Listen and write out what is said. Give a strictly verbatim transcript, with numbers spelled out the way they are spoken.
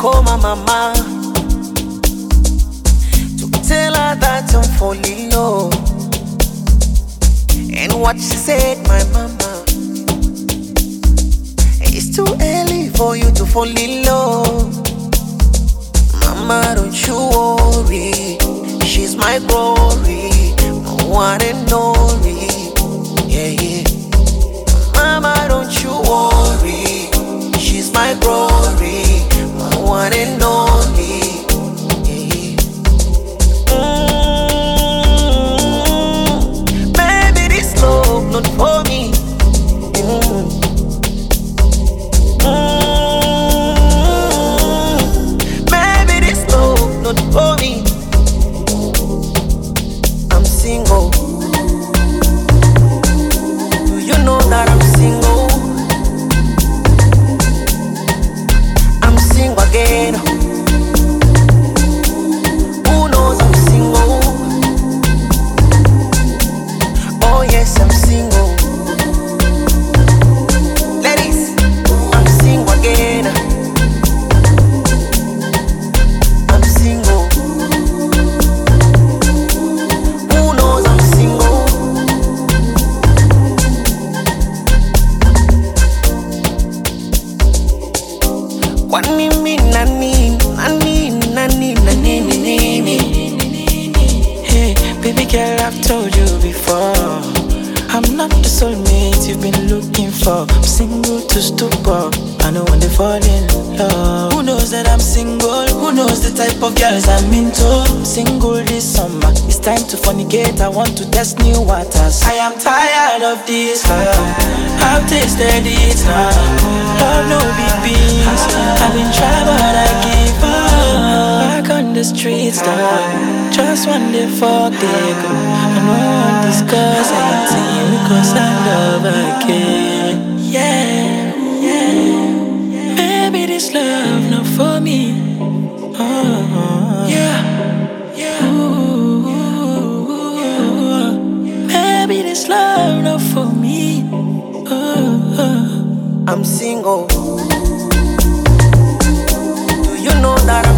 call my mama to tell her that I'm falling low. And what she said, my mama, it's too early for you to fall in love. Mama, don't you worry, she's my glory, my one and only. Yeah, yeah. Mama, don't you worry, she's my glory, my one and only. Yeah, yeah. Mm, baby, this love not for me. Mm. Mm, baby, this love not for me. I'm single. Do you know that I'm single? I'm single again. Who knows I'm single? Oh yes, I'm single. Ladies, I'm single again. I'm single. Who knows I'm single? What me mean, nani, nani, nani, nani, nani, nani. Hey, baby girl, I've told you before, I'm not the soulmate you've been looking for. I'm single to stupor, I know when they fall in love. Who knows that I'm single? Who knows the type of girls I'm into? I'm single this summer, it's time to fornicate. I want to test new waters. I am tired of this love, I've tasted it now. Love no big beans, I've been trying but I give up. Back on the streets now, just one day fuck they go. I know I won't discuss anything because I love again. Yeah, yeah. Maybe this love not for me. Oh, yeah, yeah. Ooh, maybe this love not for me. Oh, I'm single. Do you know that I'm